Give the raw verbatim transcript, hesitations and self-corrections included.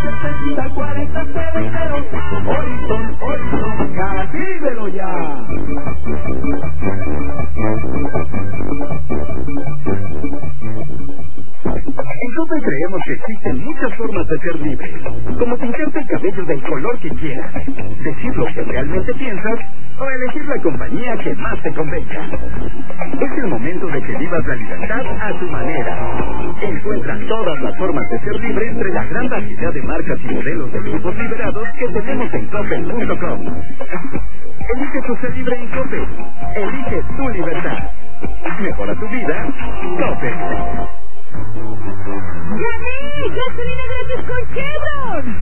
setenta cuarenta cero. Horizon, Horizon, ¡pídelo ya! En Coppel creemos que existen muchas formas de ser libre, como pintarte el cabello del color que quieras, decir lo que realmente piensas o elegir la compañía que más te convenga. Es el momento de que vivas la libertad a tu manera. Encuentra todas las formas de ser libre entre la gran variedad de marcas y modelos de grupos liberados que tenemos en Coppel punto com. Elige tu ser libre en Coppel. Elige tu libertad. Mejora tu vida. Coppel. ¡Gané! ¡Gasolina gratis con Chevron!